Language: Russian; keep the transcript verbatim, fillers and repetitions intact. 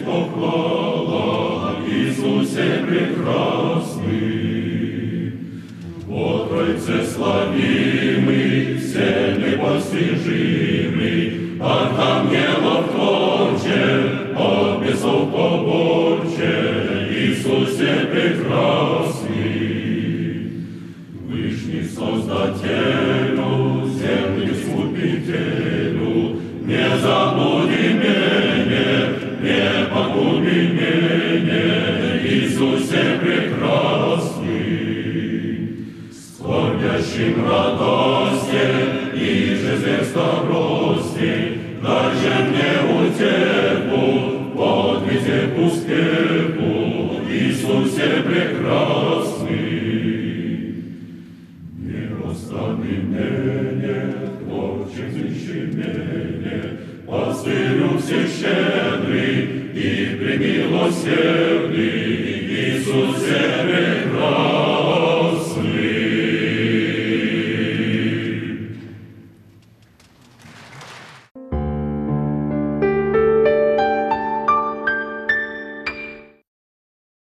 похвала, Иисусе прекрасный. О Тройце славимый, все непостижимый, от ангелов творче, от бесов поборче, Иисусе прекрасный. Вышний Создателю, землю искупителю, не забудем меня, не погубим меня, Иисусе прекрасный. Скорбящим радости и же старости, дай же мне утеху, подвизе успеху, Иисусе прекрасный. Не остави меня, творчим защемение, пастырю всещедрый и премилосердный, Иисусе прекрасный.